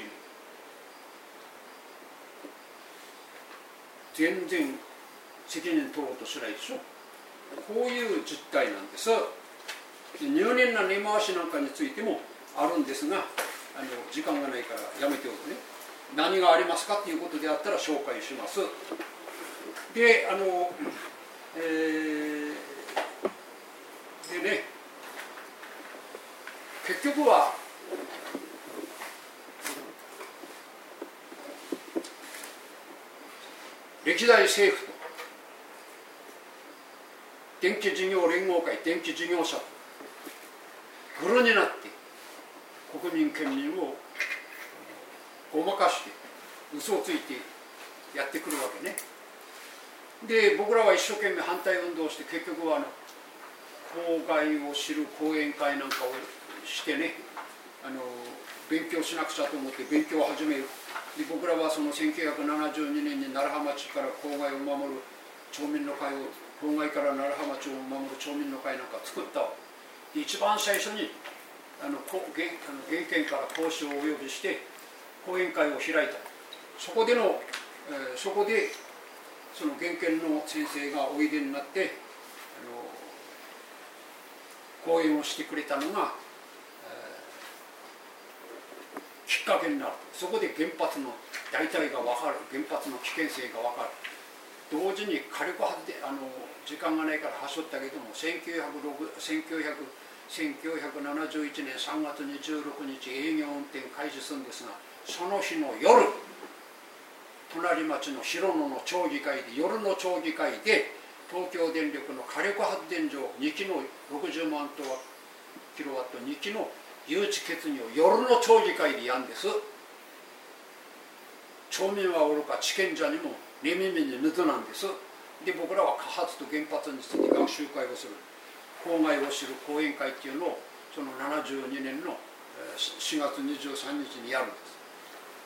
全然責任取ろうとしないでしょ。こういう実態なんです。入念な根回しなんかについてもあるんですが、あの時間がないからやめておくね。何がありますかっていうことであったら紹介します。で、あの、えー、でね、結局は歴代政府と電気事業連合会電気事業者とグルになって国民県民をごまかして嘘をついてやってくるわけね。で僕らは一生懸命反対運動をして結局はあの公害を知る講演会なんかをしてね、あの勉強しなくちゃと思って勉強を始める。で僕らはそのせんきゅうひゃくななじゅうにねんに楢葉町から公害を守る町民の会を公害から楢葉町を守る町民の会なんか作ったわけで、一番最初にあの原県から講師をお呼びして講演会を開いた。そこでの、えー、そこでその原県の先生がおいでになってあの講演をしてくれたのが、えー、きっかけになる。そこで原発の大体が分かる、原発の危険性が分かる。同時に火力発電、あの時間がないからはしょったけどもせんきゅうひゃくななじゅういちねんさんがつにじゅうろくにち営業運転開始するんですが、その日の夜隣町の広野の町議会で夜の町議会で東京電力の火力発電所にきのろくじゅうまんキロワットにきの誘致決議を夜の町議会でやんです。町民はおろか地権者にも寝耳にヌズなんです。で僕らは火発と原発について学習会をする公害を知る講演会っていうのをそのななじゅうにねんのしがつにじゅうさんにちにやるんです。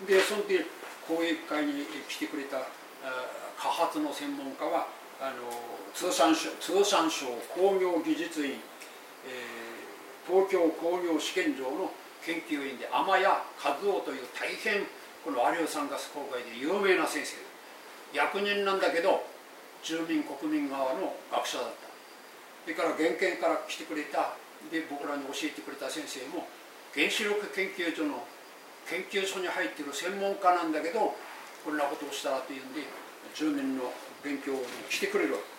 でその時講演会に来てくれた火発の専門家はあの通産省通産省工業技術院、えー、東京工業試験場の研究員で天谷和夫という大変このアリオサンガス公会で有名な先生、役人なんだけど住民国民側の学者だった。それから原研から来てくれたで僕らに教えてくれた先生も原子力研究所の研究所に入っている専門家なんだけどこんなことをしたらというんで住民の勉強に来てくれるわけ。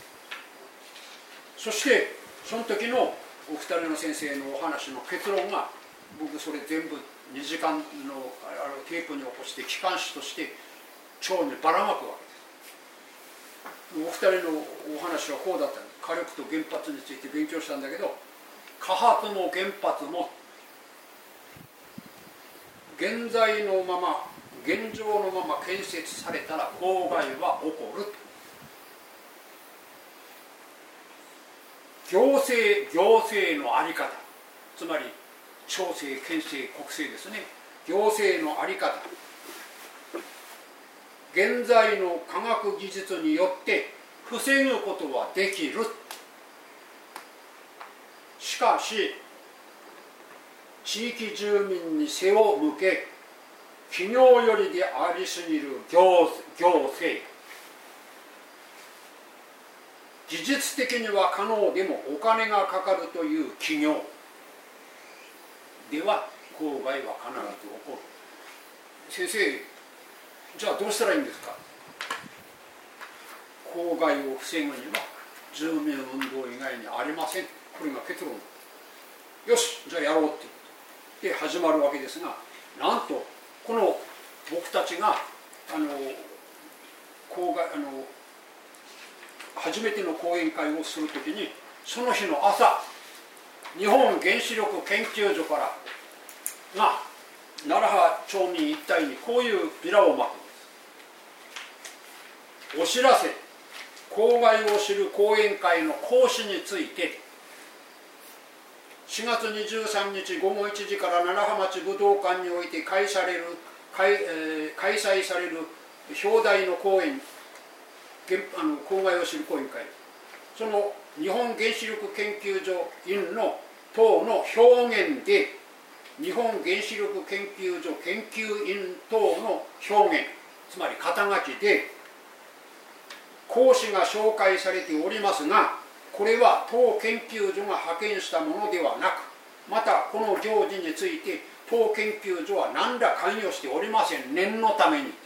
そしてその時のお二人の先生のお話の結論が僕それ全部にじかんのあのテープに起こして機関紙として町にばらまくわけです。お二人のお話はこうだったんです。火力と原発について勉強したんだけど火発も原発も現在のまま現状のまま建設されたら公害は起こる。行政行政の在り方、つまり町政県政国政ですね。行政の在り方、現在の科学技術によって防ぐことはできる。しかし地域住民に背を向け企業よりでありすぎる 行, 行政技術的には可能でもお金がかかるという企業では公害は必ず起こる。先生じゃあどうしたらいいんですか。公害を防ぐには住民運動以外にありません。これが結論。よしじゃあやろうってで始まるわけですが、なんとこの僕たちがあの公害あの初めての講演会をするときにその日の朝日本原子力研究所からが楢葉町民一帯にこういうビラをまくんです。お知らせ、公害を知る講演会の講師についてしがつにじゅうさんにちごごいちじから楢葉町武道館において開催される、開えー、開催される表題の講演あの公害を知る講演会、その日本原子力研究所院の等の表現で日本原子力研究所研究員等の表現、つまり肩書きで講師が紹介されておりますが、これは当研究所が派遣したものではなく、またこの行事について当研究所は何ら関与しておりません。念のために。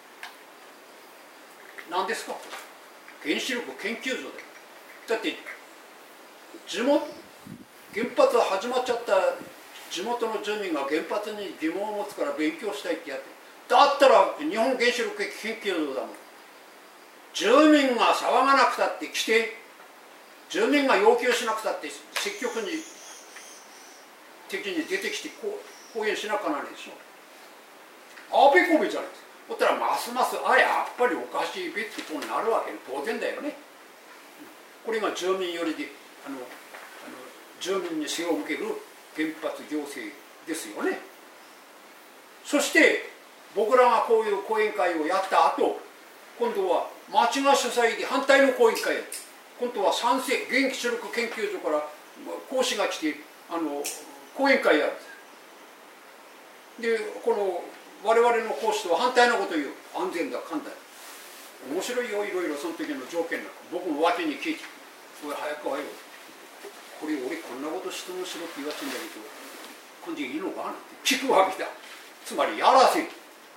何ですか、原子力研究所で。だって地元原発始まっちゃった地元の住民が原発に疑問を持つから勉強したいってやって、だったら日本原子力研究所だもん。住民が騒がなくたって来て住民が要求しなくたって積極に的に出てきて講演しなかなるでしょ。あべこべじゃないですか。そしたらますますあやっぱりおかしいべってこうなるわけで当然だよね。これが住民よりであのあの住民に背を向ける原発行政ですよね。そして僕らがこういう講演会をやった後、今度は町が主催で反対の講演会、今度は賛成原子力研究所から講師が来てあの講演会やるんです。でこの我々の講師とは反対のことを言う。安全だかんだ面白いよ、いろいろその時の条件なんか僕も脇に聞いて、これ早くはよ、これ俺こんなこと質問しろって言わせてんだけどこんでいいのかなって聞くわけだ。つまりやらせる。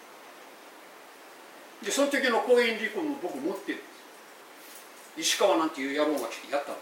でその時の講演事項も僕持ってるんです。石川なんていう野郎が来てやったんです。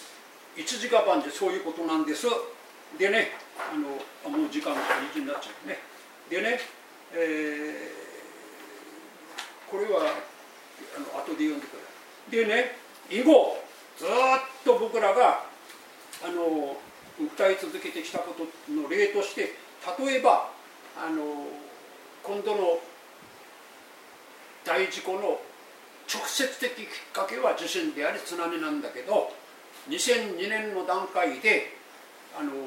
一時間番でそういうことなんです。でね、あのもう時間がにじになっちゃうね。でね、えー、これはあの後で読んでください。でね、以後ずっと僕らがあの訴え続けてきたことの例として、例えばあの今度の大事故の直接的きっかけは地震であり津波なんだけど、にせんにねんの段階であの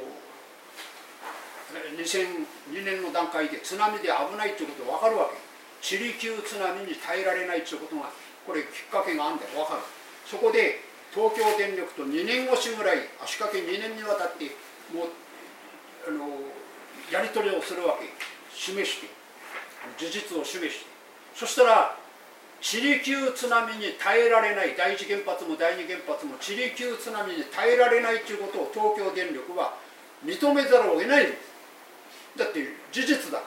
にせんにねんの段階で津波で危ないということが分かるわけ。チリ級津波に耐えられないということがこれきっかけがあるんだよ、分かる。そこで東京電力とにねん越しぐらい足掛けにねんにわたってもうあのやり取りをするわけ。示して事実を示して、そしたらチリ級津波に耐えられない、第一原発も第二原発もチリ級津波に耐えられないということを東京電力は認めざるを得ないんです。だって事実だから。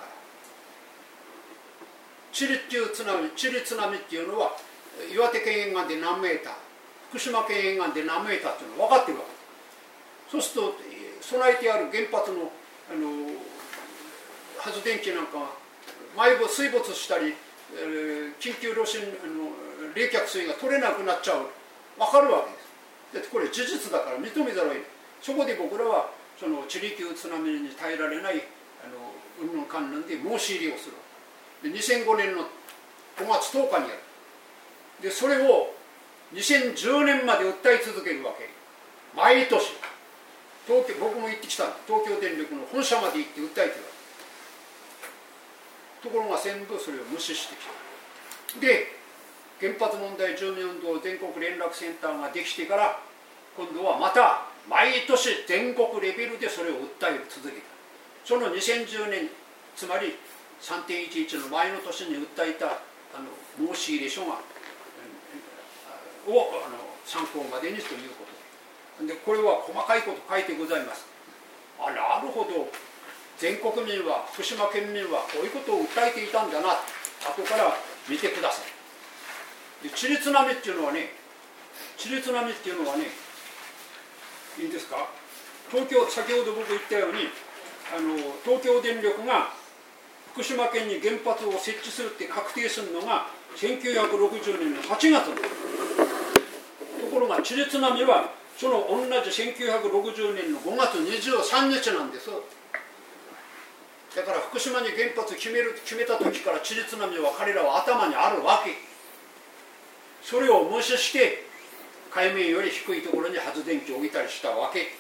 チリ級津波、チリ津波っていうのは岩手県沿岸で何メーター、福島県沿岸で何メーターっていうのは分かってるわけ。そうすると備えてある原発の、あの発電機なんかは毎度水没したり、えー、緊急炉心の冷却水が取れなくなっちゃう、分かるわけです。だってこれ事実だから認めざるを得ない。そこで僕らはそのチリ級津波に耐えられないうんぬんかんぬんで申し入れをする。でにせんごねんのごがつとおかにやる。でそれをにせんじゅうねんまで訴え続けるわけ。毎年東京、僕も行ってきた。東京電力の本社まで行って訴えてるわけ。ところが全部それを無視してきた。で原発問題住民運動全国連絡センターができてから今度はまた毎年全国レベルでそれを訴え続けた。そのにせんじゅうねん、つまり さんてんいちいち の前の年に訴えたあの申し入れ書がをあの参考までにということで、これは細かいこと書いてございます。あ、なるほど、全国民は福島県民はこういうことを訴えていたんだな、後から見てください。でチリ津波っていうのはね、チリ津波っていうのはね、いいんですか、東京、先ほど僕言ったようにあの東京電力が福島県に原発を設置するって確定するのがせんきゅうひゃくろくじゅうねんのはちがつの。ところがチリ津波はその同じせんきゅうひゃくろくじゅうねんのごがつにじゅうさんにちなんです。だから福島に原発決める決めた時からチリ津波は彼らは頭にあるわけ。それを無視して海面より低いところに発電機を置いたりしたわけ。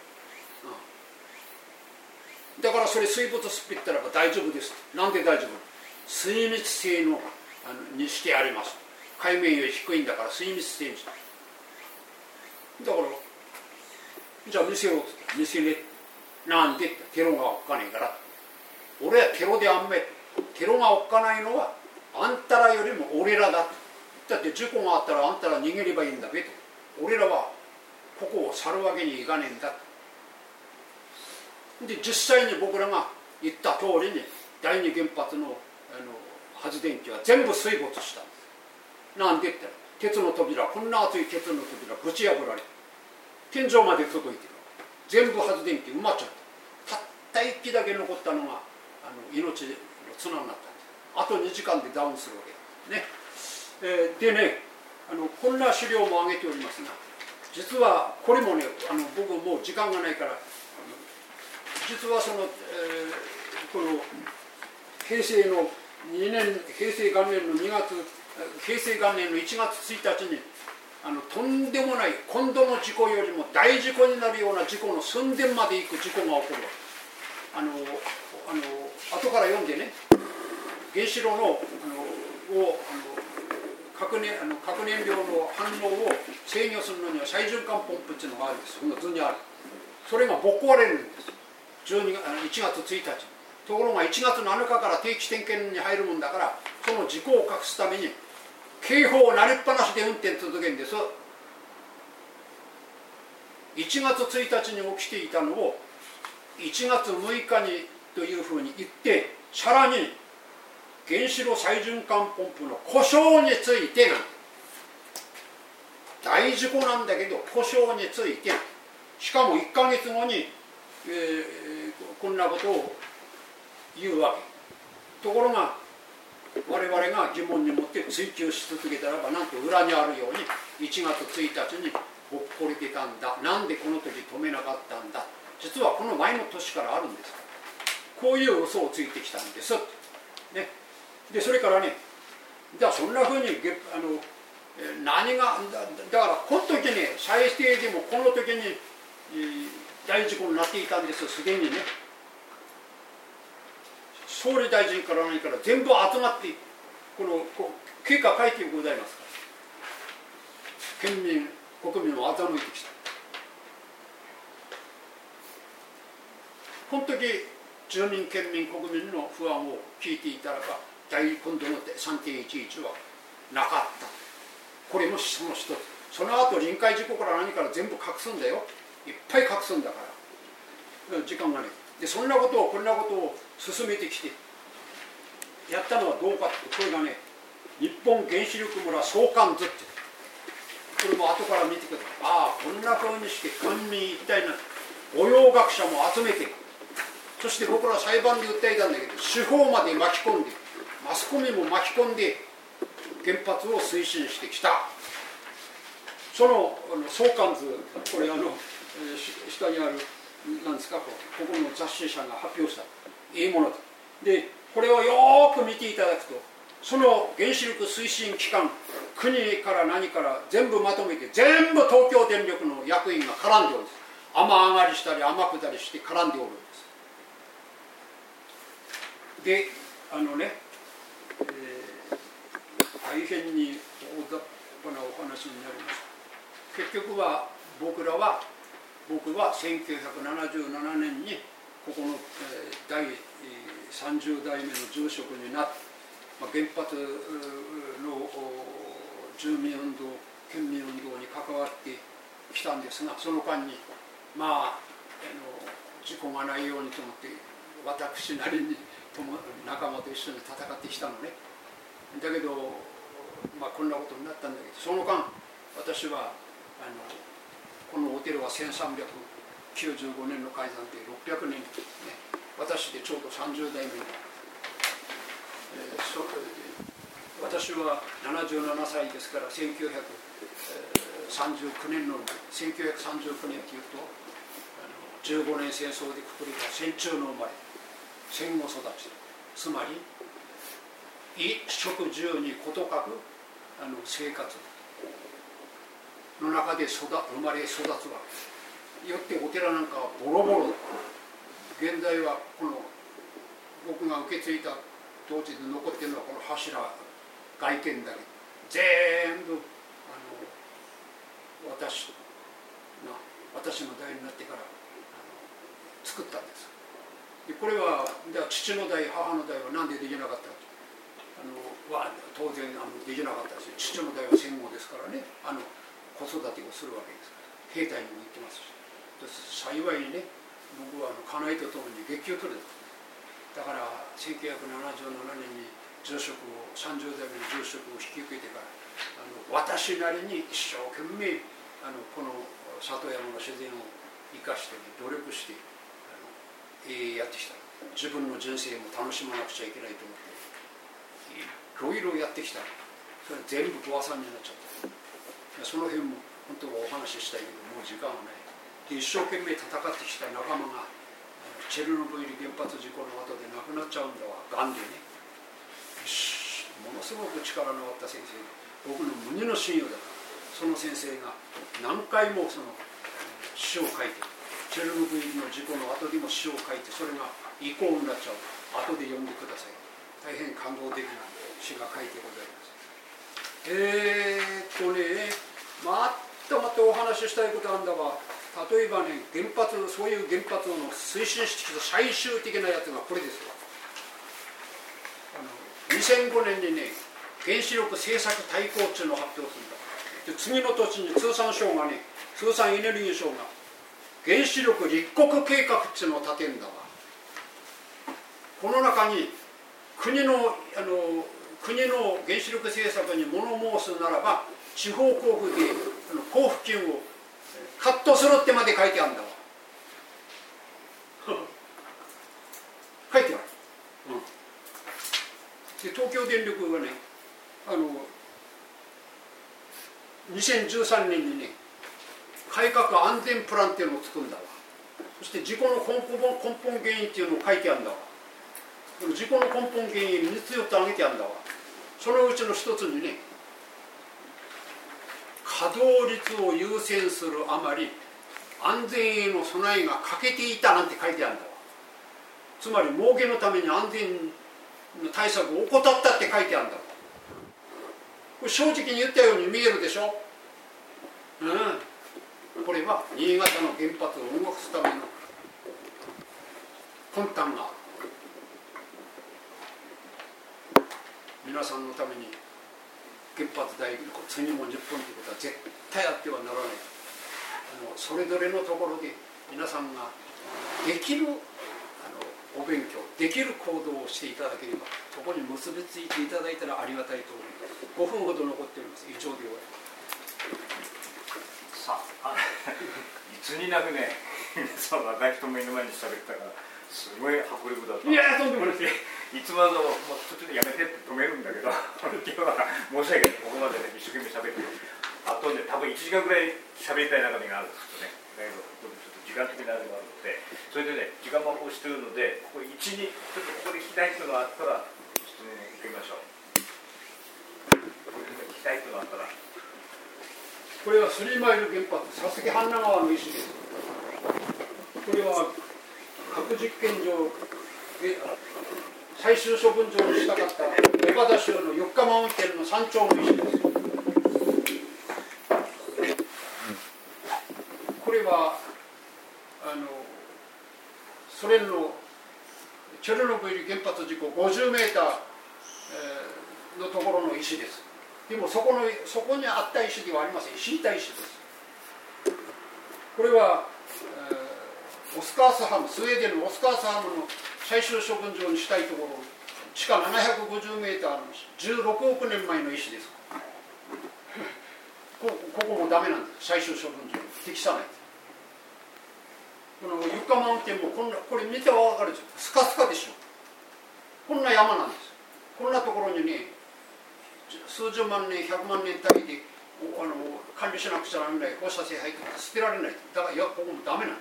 だからそれ水没スピったらば大丈夫です。なんで大丈夫？水密性の、あのにしてあります。海面より低いんだから水密性にして。だからじゃあ見せろって見せね。なんでテロがおっかねえから。俺はテロであんめ。テロがおっかないのはあんたらよりも俺らだ。だって事故があったらあんたら逃げればいいんだべと。俺らはここを去るわけにいかねえんだ。で実際に僕らが言った通りに第二原発の、あの発電機は全部水没したんです。なんでって言ったら鉄の扉、こんな厚い鉄の扉ぶち破られ天井まで届いてる。全部発電機埋まっちゃった。たった一機だけ残ったのがあの命の綱になったんです。あとにじかんでダウンするわけね。えー、でねあのこんな資料も挙げておりますが、 実はこれもね、あの僕もう時間がないから、実はその、えー、この平成のにねん、平成元年のにがつ、平成元年のいちがつついたちに、あのとんでもない今度の事故よりも大事故になるような事故の寸前まで行く事故が起こる。あのあの後から読んでね、原子炉のあのをあの核燃あの核燃料の反応を制御するのには再循環ポンプっていうのがあるんです。その図にある。それがぶっ壊れるんです。じゅうにがついちがつついたち。ところがいちがつなのかから定期点検に入るもんだから、その事故を隠すために警報を鳴りっぱなしで運転続けるんです。いちがつついたちに起きていたのをいちがつむいかにというふうに言って、さらに原子炉再循環ポンプの故障について大事故なんだけど故障について、しかもいっかげつごに、えー、こんなことを言うわけ。ところが我々が疑問に持って追求し続けたらば、なんと裏にあるようにいちがつついたちにぼっこりてたんだ、なんでこの時止めなかったんだ、実はこの前の年からあるんです。こういう嘘をついてきたんです、ね、でそれからね、じゃあそんなふうにあの何が だ, だからこの時ね、最低でもこの時に、えー、大事故になっていたんです。すでにね、総理大臣から何から全部集まってこのこう経過会見ございますから、県民国民を欺いてきた。この時住民県民国民の不安を聞いていたらば、第今度の さんてんいちいち はなかった。これもその一つ。その後臨界事故から何から全部隠すんだよ。いっぱい隠すんだから時間がね。でそんなことをこんなことを進めてきてやったのはどうかって、これがね、日本原子力村相関図って、これも後から見てください。ああ、こんなふうにして官民一体な御用学者も集めて、そして僕ら裁判で訴えたんだけど、司法まで巻き込んで、マスコミも巻き込んで原発を推進してきた。その相関図、これあの、えー、下にあるなんですか、ここの雑誌社が発表したいいもので、これをよーく見ていただくと、その原子力推進機関、国から何から全部まとめて、全部東京電力の役員が絡んでおるんです。雨上がりしたり雨下りして絡んでおるんです。で、あのね、えー、大変に大雑把なお話になります。結局は僕らは僕はせんきゅうひゃくななじゅうななねんにここの、えー、第さんじゅうだいめの住職になって、まあ、原発の住民運動県民運動に関わってきたんですが、その間にまあ、あの事故がないようにと思って私なりに仲間と一緒に戦ってきたのね。だけど、まあ、こんなことになったんだけど、その間私はあのこのお寺はせんさんびゃくきゅうじゅうごねんの開山でろっぴゃくねん、ね、私でちょうどさんじゅうだいめに、えー、そ私はななじゅうななさいですから、せんきゅうひゃくさんじゅうきゅうねんのせんきゅうひゃくさんじゅうきゅうねんというと、あのじゅうごねん戦争でくくりが戦中の生まれ、戦後育ち、つまり衣食住に事欠くあの生活の中で育生まれ育つわけ。よってお寺なんかはボロボロ。現在はこの僕が受け継いだ当時で残っているのはこの柱外見だけ、全部あの私が私の代になってからあの作ったんです。でこれはでは父の代母の代は何でできなかったかあのは当然あのできなかったです。父の代は戦後ですからね、あの子育てをするわけですから、兵隊にも行ってますし、幸いにね、僕はあの家内とともに月給取れた。だからせんきゅうひゃくななじゅうななねんに住職をさんじゅうだいめの住職を引き受けてから、あの私なりに一生懸命あのこの里山の自然を生かして、ね、努力してあの、えー、やってきた。自分の人生も楽しまなくちゃいけないと思っていろいろやってきた。それ全部壊さんになっちゃった。その辺も本当はお話ししたいけどもう時間はない。で一生懸命戦ってきた仲間がチェルノブイリ原発事故の後で亡くなっちゃうんだわ、がんでね。ものすごく力のあった先生、僕の胸の親友だから、その先生が何回もその詩を書いて、チェルノブイリの事故の後でも詩を書いて、それが遺構になっちゃう。後で読んでください。大変感動的な詩が書いてございます。えーっとね、またまたお話ししたいことあるんだが、例えばね、原発、そういう原発の推進してきた最終的なやつがこれですよ。あのにせんごねんにね、原子力政策大綱っていうのを発表するんだ。で次の年に通産省がね、通産エネルギー省が原子力立国計画っていうのを立てるんだわ。この中に国の、あの国の原子力政策に物申すならば、地方交付であの交付金をカットするってまで書いてあるんだわ。書いてある。うん、で東京電力がね、あのにせんじゅうさんねんにね、改革安全プランっていうのを作るんだわ。そして事故の根本、根本原因っていうのを書いてあるんだわ。事故の根本原因みっつよっつ挙げてあるんだわ。そのうちの一つにね、稼働率を優先するあまり安全への備えが欠けていたなんて書いてあるんだわ。つまり儲けのために安全の対策を怠ったって書いてあるんだわ。これ正直に言ったように見えるでしょ。うん、これは新潟の原発を動かすための魂胆がある。皆さんのために原発大次もじゅっぷんということは絶対あってはならない。あのそれぞれのところで皆さんができるあのお勉強できる行動をしていただければ、そこに結びついていただいたらありがたいと思います。ごふんほど残っております。以上で終わります。 さあ、いつになくね、皆さん若い人も目の前に喋ったからすごい迫力だった。 いやとんでもない。 いつまでももう途中でやめてって止めるんだけど、今日は申し訳ない。ここまでね、一生懸命喋って、あとね、多分いちじかんぐらい喋りたい中身があるんですけどね。だけど、ちょっと時間的なあれがあるので、それでね、時間も押してるので、ここいちに、ちょっとここで聞きたいっていうのがあったら、ちょっとね、行ってみましょう。これで聞きたいっていうのがあったら。 これはスリーマイル原発、佐々木半名川の石です。これは核実験場で最終処分場にしたかったネバダ州のユッカマウンテンの山頂の石です。これはあのソ連のチェルノブイリ原発事故ごじゅうメーター、えー、のところの石です。でもそこのそこにあった石ではありません。敷いた石です。これは、えー、オスカースハム、スウェーデンのオスカースハムの最終処分場にしたいところ、地下ななひゃくごじゅうメーターのじゅうろくおくねんまえの石です。こ, ここもダメなんです。最終処分場に適さないです。このユッカマウンテンもこんな、これ見ては分かるでしょ。スカスカでしょ。こんな山なんです。こんなところにね、数十万年、ひゃくまんねん単位であの管理しなくちゃならない放射性廃棄物捨てられない。だからいや、ここもダメなんです。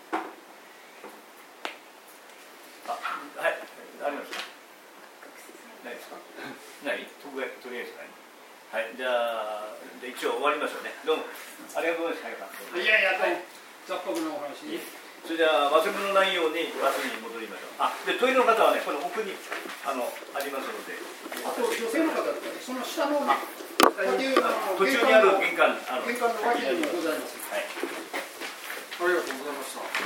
あ、はい、ありますか。ないですか。ない。とりあえずない。はい、じゃあ、じゃあ一応終わりましょうね。どうもありがとうございました。 いやいや、はい、雑白なお話に。 それじゃあ忘れ物ないようにバスに戻りましょう。あ、でトイレの方はね、この奥にあのありますので。 あと女性の方ってその下の途中にある玄関、 玄関の脇にもございます。 はい。 ありがとうございました。